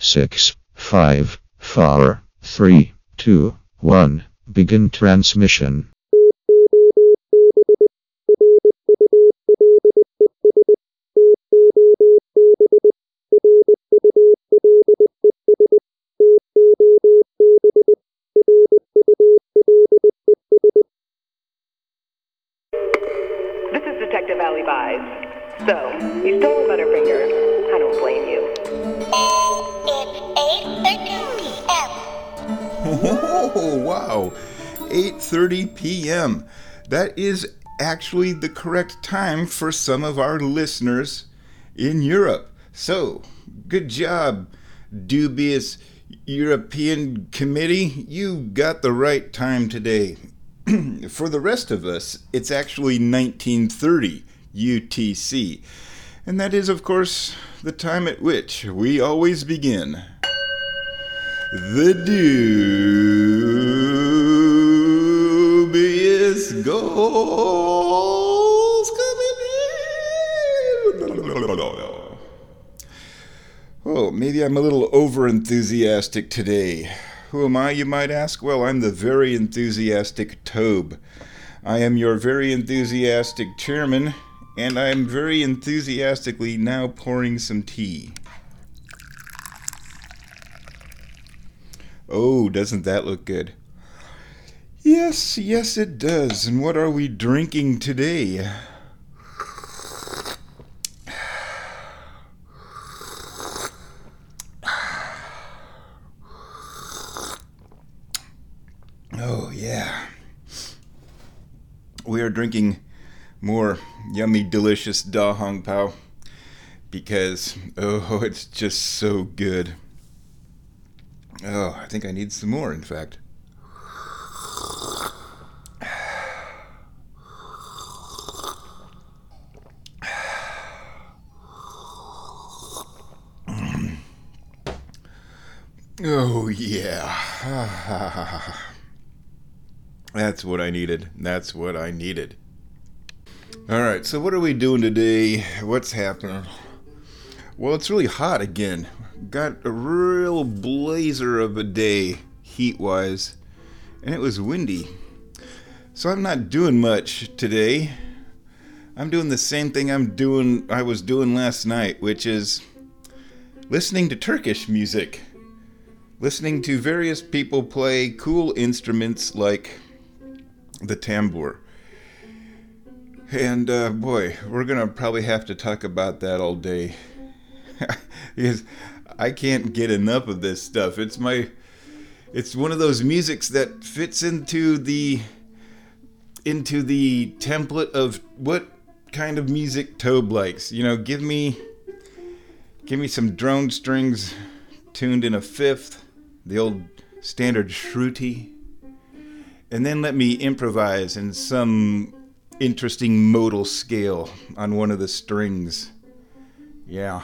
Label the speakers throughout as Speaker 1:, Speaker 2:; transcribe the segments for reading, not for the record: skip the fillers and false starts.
Speaker 1: 6, 5, 4, 3, 2, 1. Begin transmission.
Speaker 2: This is Detective Allie Buys. So, you stole a Butterfinger. I don't blame you.
Speaker 3: It's 8:13 p.m.
Speaker 4: Oh, wow. 8:30 p.m. That is actually the correct time for some of our listeners in Europe. So, good job, dubious European Committee. You got the right time today. For the rest of us, it's actually 1930 UTC. And that is, of course, the time at which we always begin. The dubious goals coming. Oh, maybe I'm a little over-enthusiastic today. Who am I, you might ask? Well, I'm the very enthusiastic Tobe. I am your very enthusiastic chairman, and I am very enthusiastically now pouring some tea. Oh, doesn't that look good? Yes, it does. And what are we drinking today? Oh, yeah. We are drinking more yummy, delicious Da Hong Pao because, oh, it's just so good. Oh, I think I need some more, in fact. Oh, yeah. That's what I needed. Alright, so what are we doing today? What's happening? Well, it's really hot again. Got a real blazer of a day, heat-wise. And it was windy. So I'm not doing much today. I'm doing the same thing I was doing last night, which is listening to Turkish music. Listening to various people play cool instruments like the tambur. And boy, we're gonna probably have to talk about that all day. Because I can't get enough of this stuff. It's one of those musics that fits into the template of what kind of music Tobe likes. You know, give me some drone strings tuned in a fifth, the old standard shruti, and then let me improvise in some interesting modal scale on one of the strings. Yeah.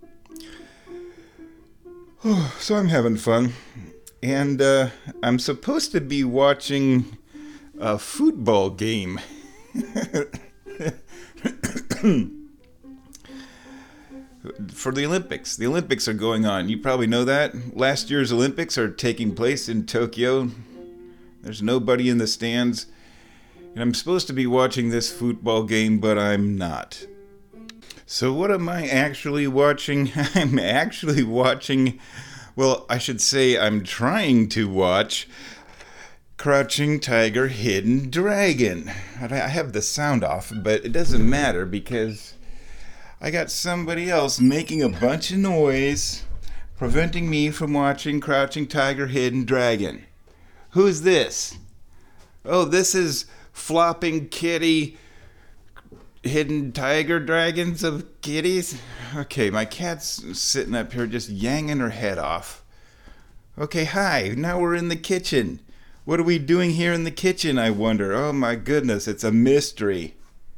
Speaker 4: So I'm having fun. And I'm supposed to be watching a football game. For the Olympics. The Olympics are going on. You probably know that. Last year's Olympics are taking place in Tokyo. There's nobody in the stands. And I'm supposed to be watching this football game, but I'm not. So what am I actually watching? I'm actually watching, well, I should say I'm trying to watch Crouching Tiger, Hidden Dragon. I have the sound off, but it doesn't matter because I got somebody else making a bunch of noise, preventing me from watching Crouching Tiger, Hidden Dragon. Who's this? Oh, this is Flopping Kitty, Hidden Tiger Dragons of Kitties? Okay, my cat's sitting up here just yanging her head off. Okay, hi, now we're in the kitchen. What are we doing here in the kitchen, I wonder? Oh my goodness, it's a mystery.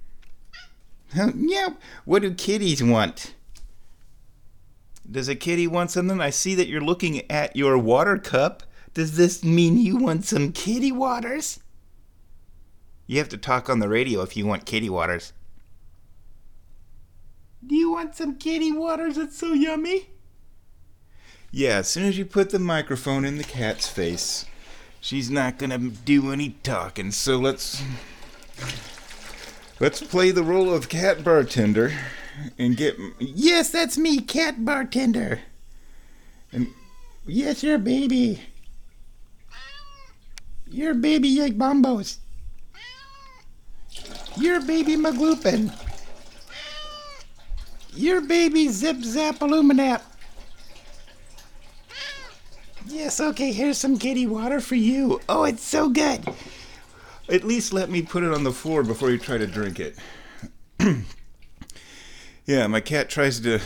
Speaker 4: Yeah, what do kitties want? Does a kitty want something? I see that you're looking at your water cup. Does this mean you want some kitty waters? You have to talk on the radio if you want kitty waters. Do you want some kitty waters? It's so yummy. Yeah, as soon as you put the microphone in the cat's face, she's not gonna do any talking. So let's play the role of cat bartender and get. Yes, that's me, cat bartender. And yes, you're a baby. You're a baby Yeg Bombos. You're a baby Magloopin. You're a baby Zip Zap Illuminap. Yes, okay, here's some kitty water for you. Oh, it's so good. At least let me put it on the floor before you try to drink it. Yeah, my cat tries to...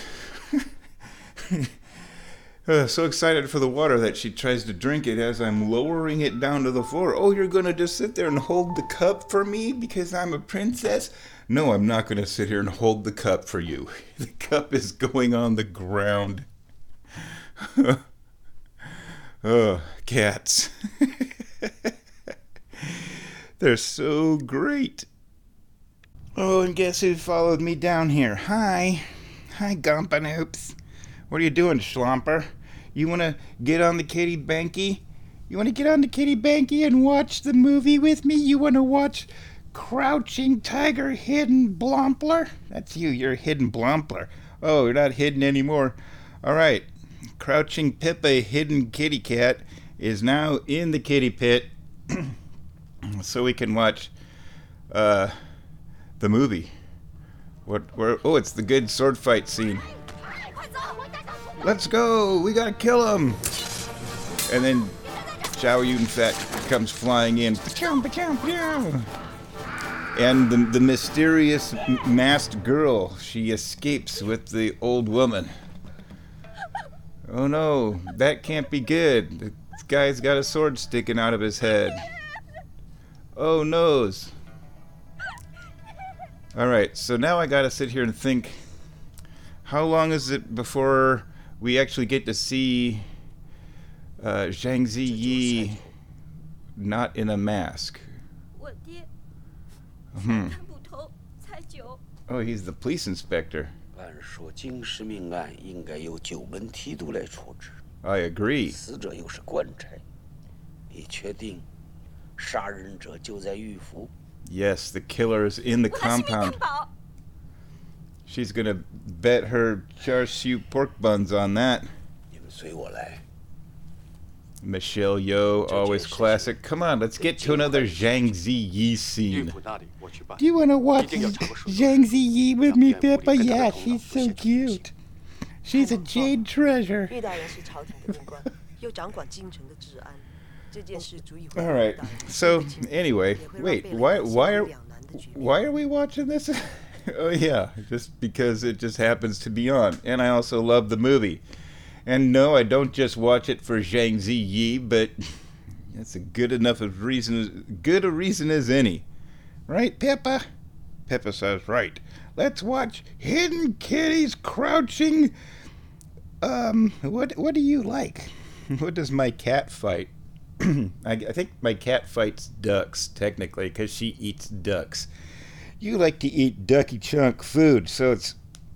Speaker 4: so excited for the water that she tries to drink it as I'm lowering it down to the floor. Oh, you're going to just sit there and hold the cup for me because I'm a princess? No, I'm not going to sit here and hold the cup for you. The cup is going on the ground. Oh, cats. They're so great. Oh, and guess who followed me down here? Hi. Hi, Gumpanoops. What are you doing, Schlomper? You want to get on the Kitty Banky? You want to get on the Kitty Banky and watch the movie with me? You want to watch Crouching Tiger, Hidden Blompler? That's you, you're Hidden Blompler. Oh, you're not hidden anymore. All right. Crouching Pippa, Hidden Kitty Cat, is now in the kitty pit so we can watch the movie. Oh, it's the good sword fight scene. Let's go! We gotta kill him! And then Chow Yun Fat comes flying in. Pachow, pachow, pachow. And the mysterious masked girl, she escapes with the old woman. Oh no, that can't be good. This guy's got a sword sticking out of his head. Oh noes. Alright, so now I gotta sit here and think, how long is it before we actually get to see Zhang Ziyi not in a mask? Oh, he's the police inspector.
Speaker 5: 按说京师命案应该由九门提督来处置，
Speaker 4: I agree.
Speaker 5: 死者又是官差，你确定杀人者就在玉府？
Speaker 4: Yes, the killer is in the compound. She's gonna bet her char siu pork buns on that.
Speaker 5: 你们随我来。
Speaker 4: Michelle Yeoh, always classic. Come on, let's get to another Zhang Ziyi
Speaker 6: 玉
Speaker 4: scene.
Speaker 6: 府那里我去办。
Speaker 7: Do you want to watch
Speaker 6: 一定要找个手段
Speaker 7: Zhang Ziyi with me,
Speaker 6: 让面部
Speaker 7: Pippa?
Speaker 6: 里跟他
Speaker 7: Yeah,
Speaker 6: 的头脑
Speaker 7: she's
Speaker 6: 不
Speaker 7: so
Speaker 6: 显出
Speaker 7: cute. She's a jade treasure.
Speaker 8: 玉大人是朝廷的命官，又掌管京城的治安，这件事足以。
Speaker 4: All right. So anyway, wait, why are we watching this? Oh yeah, just because it just happens to be on, and I also love the movie. And no, I don't just watch it for Zhang Ziyi, but that's a good enough of reason, good a reason as any, right, Pippa? Pippa says right. Let's watch Hidden Kitty's Crouching. What do you like? What does my cat fight? I think my cat fights ducks, technically, because she eats ducks. You like to eat ducky chunk food, so it's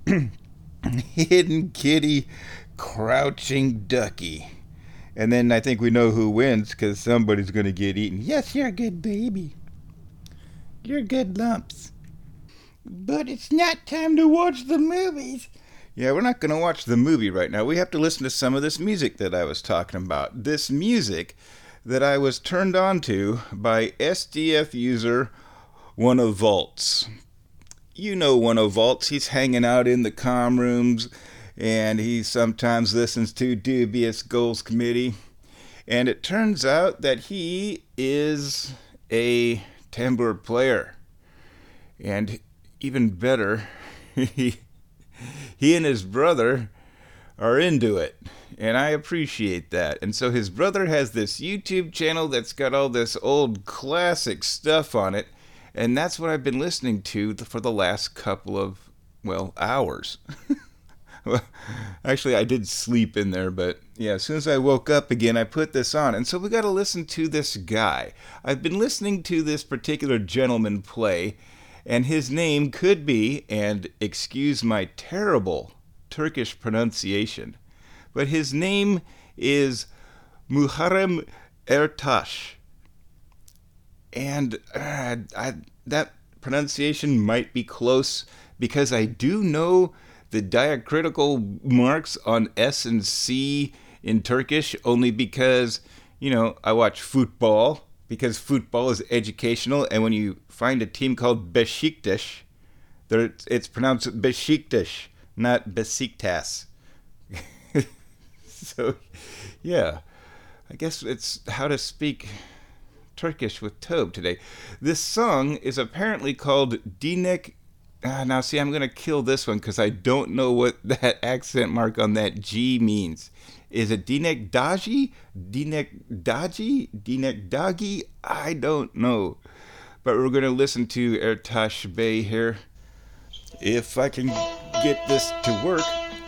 Speaker 4: Hidden Kitty Crouching Ducky. And then I think we know who wins, because somebody's going to get eaten. Yes, you're a good baby. You're good lumps. But it's not time to watch the movies. Yeah, we're not going to watch the movie right now. We have to listen to some of this music that I was talking about. This music that I was turned on to by SDF user One of Vaults. You know One of Vaults. He's hanging out in the comm rooms, and he sometimes listens to Dubious Goals Committee. And it turns out that he is a tambour player. And even better, he and his brother are into it, and I appreciate that. And so his brother has this YouTube channel that's got all this old classic stuff on it, and that's what I've been listening to for the last couple of, well, hours. Well, actually, I did sleep in there, but yeah, as soon as I woke up again, I put this on. And so we got to listen to this guy. I've been listening to this particular gentleman play, and his name could be, and excuse my terrible Turkish pronunciation, but his name is Muharrem Ertash. And that pronunciation might be close because I do know the diacritical marks on S and C in Turkish only because, I watch football because football is educational. And when you find a team called Beşiktaş, it's pronounced Beşiktaş, not Besiktas. So, yeah, I guess it's how to speak Turkish with Tobe today. This song is apparently called Dinek. Now, see, I'm going to kill this one because I don't know what that accent mark on that G means. Is it Dinek Daji? Dinek Daji? Dinek Dagi? I don't know. But we're going to listen to Ertaş Bey here. If I can get this to work.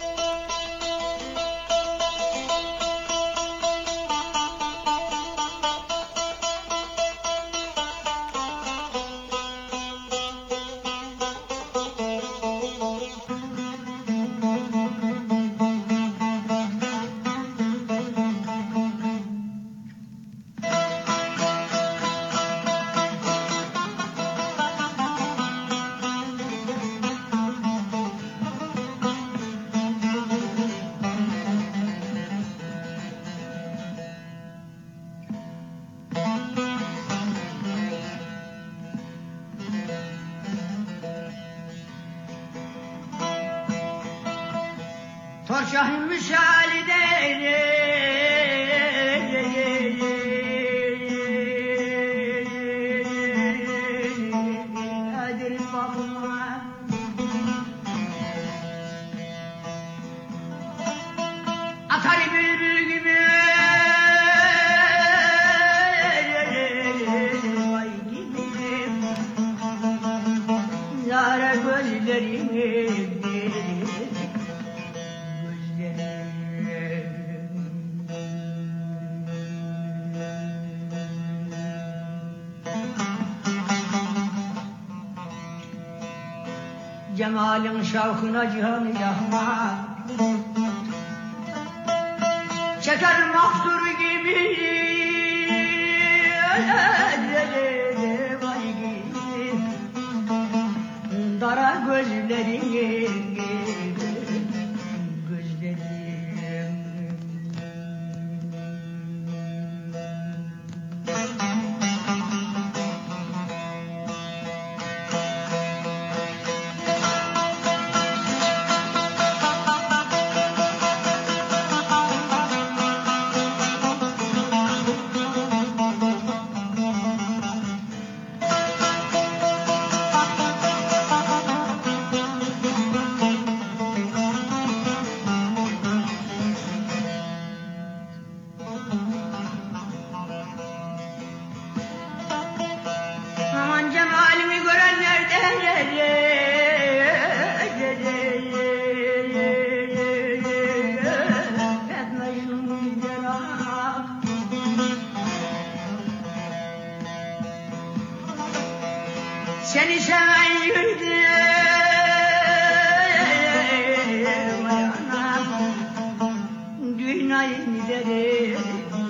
Speaker 6: Torşahın misali değil Adil bakma Atar bülbül gibi Vay gibi Yara gözlerimi Cemal'in şavkına cihanı yakma Çeker mahzur gibi Vay gibi Dara gözlerini Aman cemalimi görenler etmeyin cenab Seni seven yürdüm ayağına Dünyayı giderim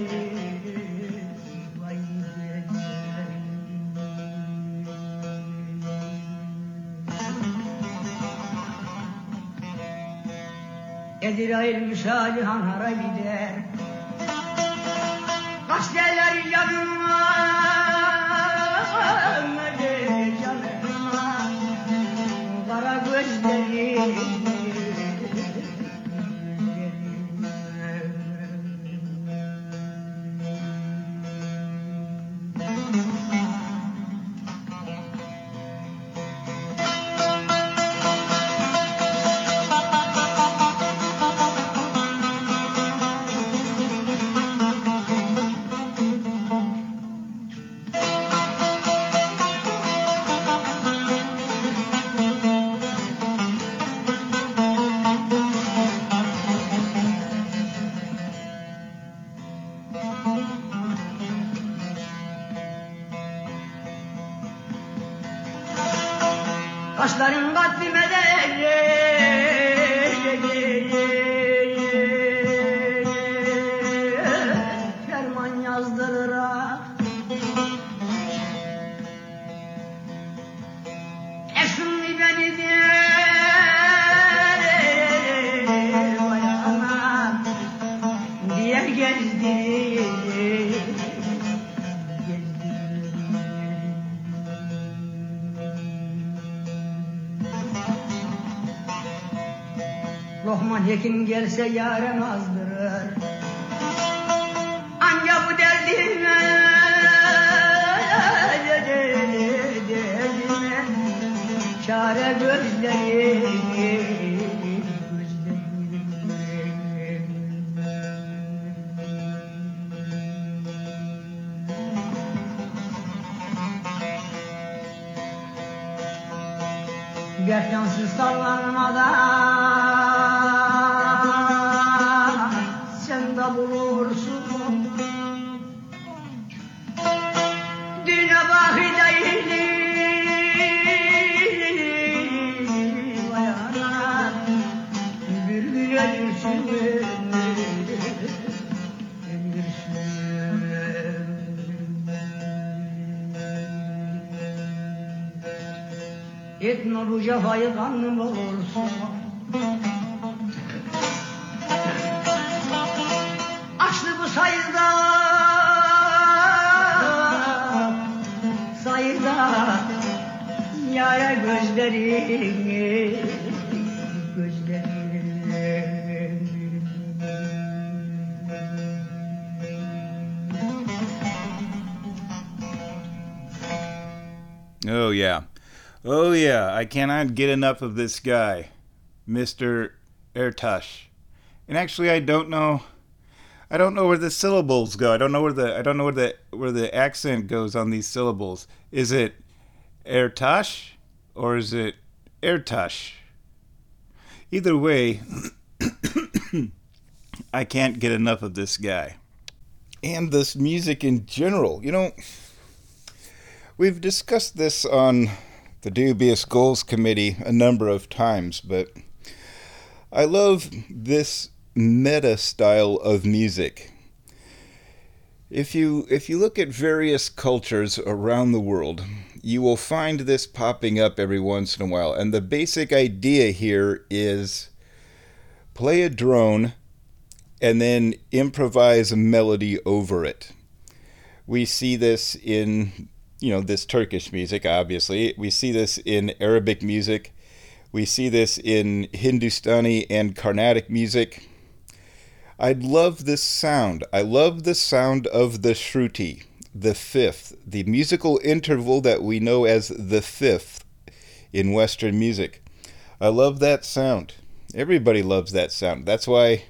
Speaker 6: Edirayil misali hanhara gider Kaç derler yanıma canıma Kara gözleri Kaşların katlimede gezdirir. Lokman Hekim gelse yâre azdırır. Anca bu derdime çare gözlerim. Gerçansız sallanmadan sen de bulursun. Düne bakideyli ayağına bir gülürsün. Etme bu cefayı kanım olursun. Açlı bu sayıda yâre gözlerini
Speaker 4: Oh yeah. Oh yeah, I cannot get enough of this guy, Mr. Ertash. And actually I don't know where the syllables go. I don't know where the accent goes on these syllables. Is it Ertash or is it Ertash? Either way, I can't get enough of this guy. And this music in general. You know, we've discussed this on the Dubious Goals Committee a number of times, but I love this meta style of music. If you look at various cultures around the world, you will find this popping up every once in a while, and the basic idea here is play a drone and then improvise a melody over it. We see this in, this Turkish music, obviously. We see this in Arabic music. We see this in Hindustani and Carnatic music. I love this sound. I love the sound of the shruti, the fifth, the musical interval that we know as the fifth in Western music. I love that sound. Everybody loves that sound. That's why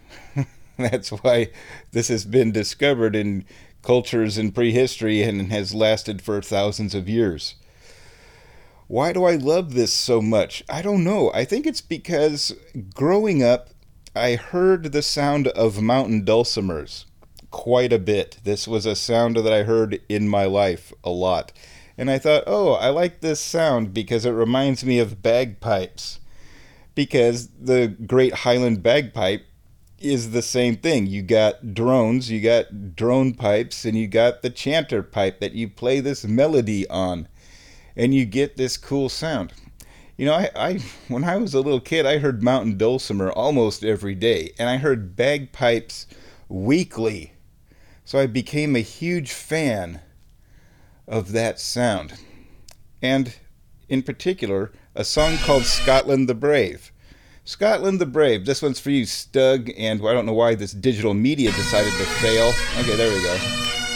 Speaker 4: this has been discovered in cultures in prehistory and has lasted for thousands of years. Why do I love this so much? I don't know. I think it's because growing up, I heard the sound of mountain dulcimers quite a bit. This was a sound that I heard in my life a lot. And I thought, I like this sound because it reminds me of bagpipes. Because the Great Highland Bagpipe is the same thing. You got drones, you got drone pipes, and you got the chanter pipe that you play this melody on. And you get this cool sound. I when I was a little kid, I heard mountain dulcimer almost every day. And I heard bagpipes weekly. So I became a huge fan of that sound. And in particular, a song called Scotland the Brave. Scotland the Brave. This one's for you, Stug, and I don't know why this digital media decided to fail. Okay, there we go.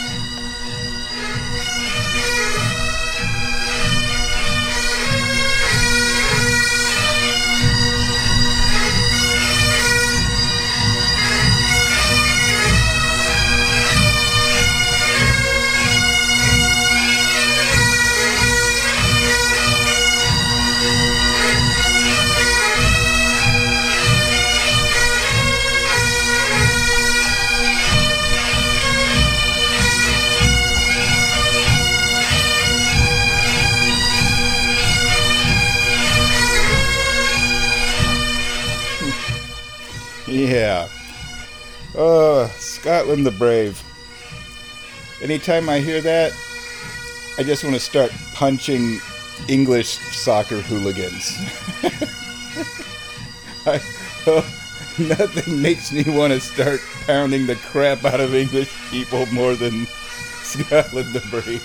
Speaker 4: Yeah. Scotland the Brave. Anytime I hear that, I just want to start punching English soccer hooligans. Nothing makes me want to start pounding the crap out of English people more than Scotland the Brave.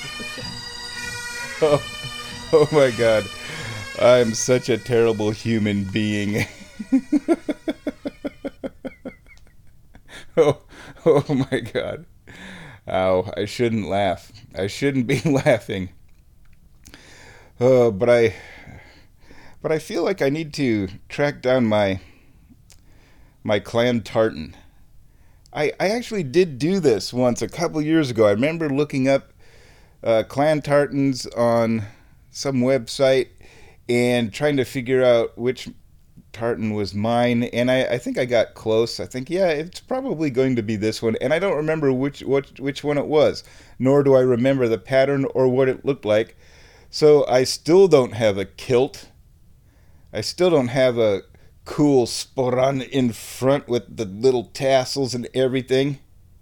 Speaker 4: Oh my God. I'm such a terrible human being. Oh my God. Ow, I shouldn't laugh. I shouldn't be laughing. But I feel like I need to track down my clan tartan. I actually did do this once a couple years ago. I remember looking up clan tartans on some website and trying to figure out which tartan was mine, and I think I got close. I think, yeah, it's probably going to be this one, and I don't remember which one it was, nor do I remember the pattern or what it looked like. So I still don't have a kilt. I still don't have a cool sporran in front with the little tassels and everything.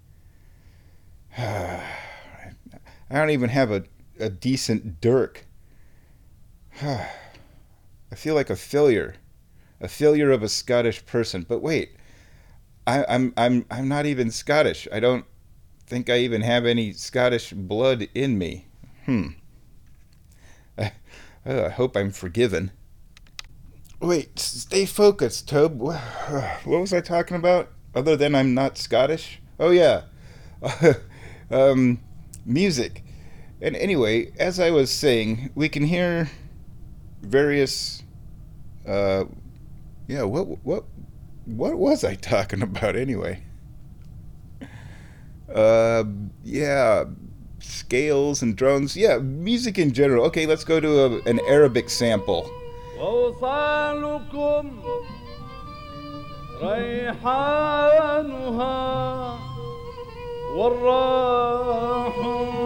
Speaker 4: I don't even have a decent dirk. I feel like a failure of a Scottish person. But wait, I'm not even Scottish. I don't think I even have any Scottish blood in me. I hope I'm forgiven. Wait, stay focused, Tobe. What was I talking about? Other than I'm not Scottish? Oh yeah, music. And anyway, as I was saying, we can hear various. What was I talking about anyway? Scales and drones. Yeah, music in general. Okay, let's go to an Arabic sample.
Speaker 9: ووصالكم ريحانها والراح.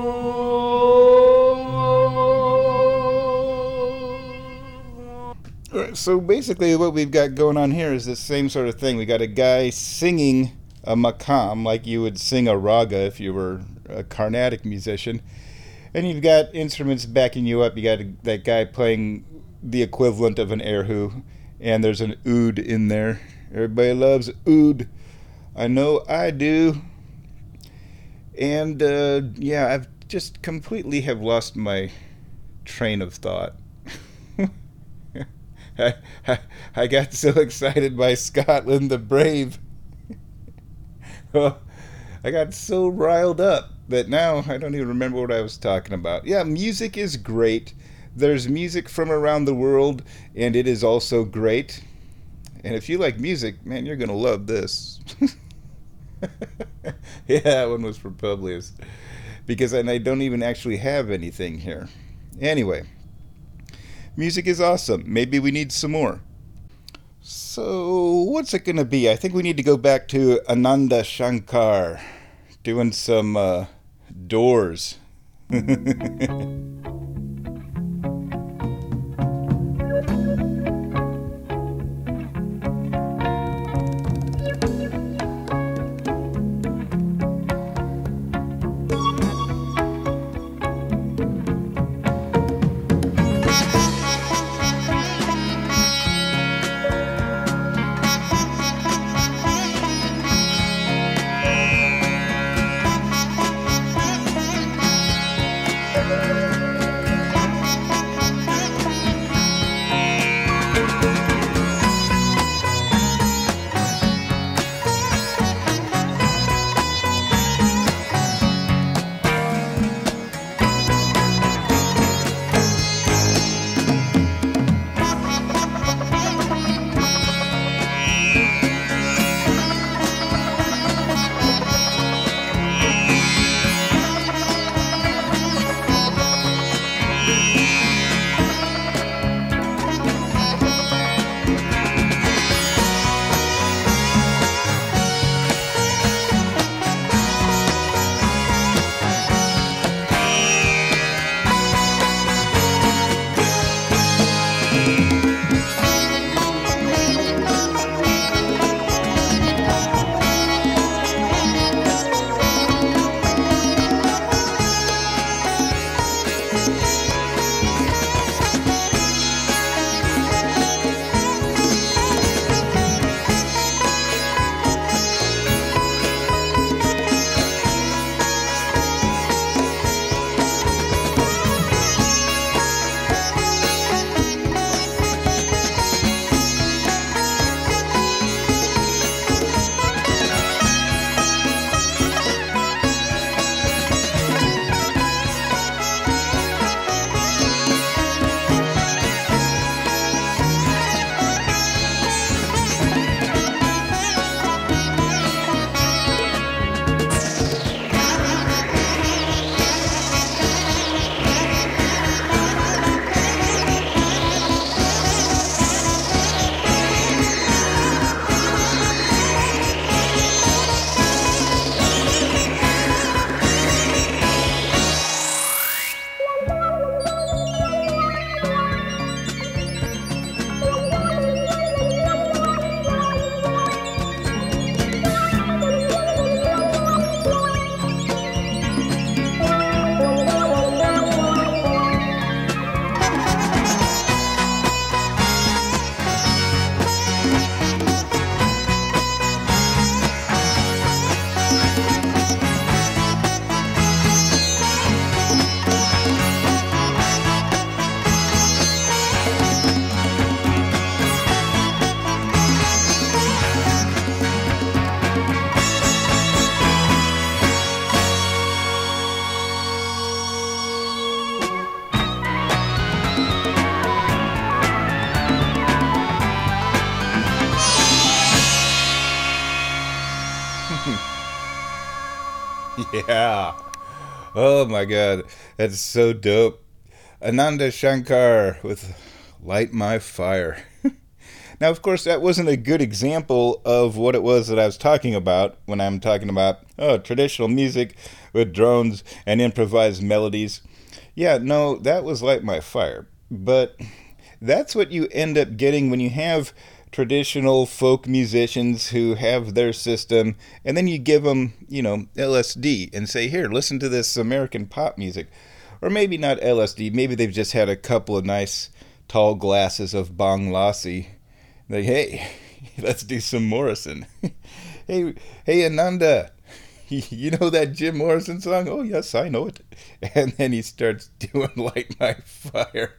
Speaker 4: So basically what we've got going on here is the same sort of thing. We got a guy singing a maqam like you would sing a raga if you were a Carnatic musician, and you've got instruments backing you up. You got that guy playing the equivalent of an erhu, and there's an oud in there. Everybody loves oud. I know I do. And I've just completely have lost my train of thought. I got so excited by Scotland the Brave. I got so riled up that now I don't even remember what I was talking about. Yeah, music is great. There's music from around the world, and it is also great. And if you like music, man, you're going to love this. Yeah, that one was for Publius. Because I don't even actually have anything here. Anyway, music is awesome. Maybe we need some more. So, what's it going to be? I think we need to go back to Ananda Shankar, doing some Doors. Yeah. Oh my god. That's so dope. Ananda Shankar with Light My Fire. Now, of course, that wasn't a good example of what it was that I was talking about when I'm talking about traditional music with drones and improvised melodies. Yeah, no, that was Light My Fire. But that's what you end up getting when you have traditional folk musicians who have their system, and then you give them, LSD and say, here, listen to this American pop music. Or maybe not LSD, maybe they've just had a couple of nice tall glasses of Bang Lassi. Like, hey, let's do some Morrison. hey, Ananda, you know that Jim Morrison song? Oh, yes, I know it. And then he starts doing Light My Fire.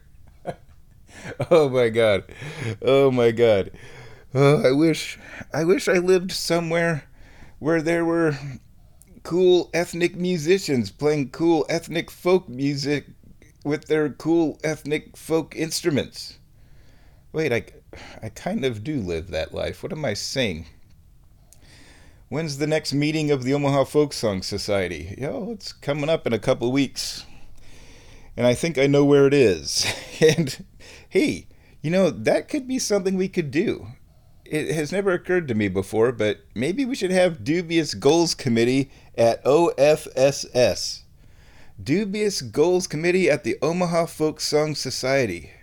Speaker 4: Oh, my God. Oh, my God. Oh, I wish I lived somewhere where there were cool ethnic musicians playing cool ethnic folk music with their cool ethnic folk instruments. Wait, I kind of do live that life. What am I saying? When's the next meeting of the Omaha Folk Song Society? It's coming up in a couple of weeks. And I think I know where it is. And, hey, that could be something we could do. It has never occurred to me before, but maybe we should have Dubious Goals Committee at OFSS. Dubious Goals Committee at the Omaha Folk Song Society.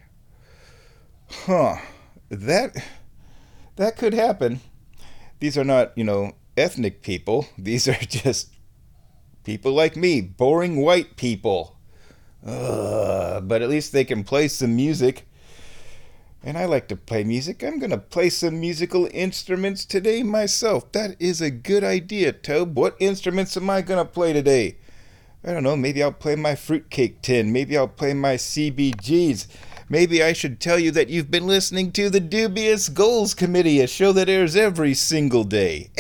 Speaker 4: Huh. That could happen. These are not, ethnic people. These are just people like me, boring white people. But at least they can play some music. And I like to play music. I'm going to play some musical instruments today myself. That is a good idea, Tobe. What instruments am I going to play today? I don't know. Maybe I'll play my fruitcake tin. Maybe I'll play my CBGs. Maybe I should tell you that you've been listening to the Dubious Goals Committee, a show that airs every single day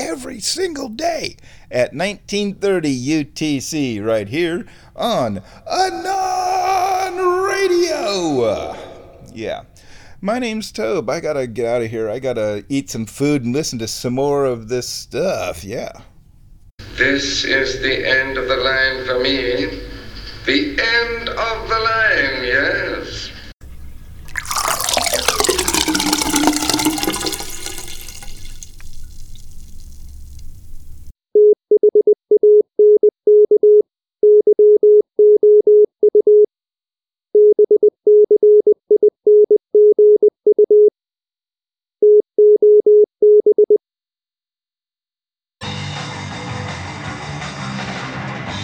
Speaker 4: at 1930 UTC right here on Anon Radio. Yeah. My name's Tobe. I gotta get out of here. I gotta eat some food and listen to some more of this stuff. Yeah.
Speaker 9: This is the end of the line for me. The end of the line, yes.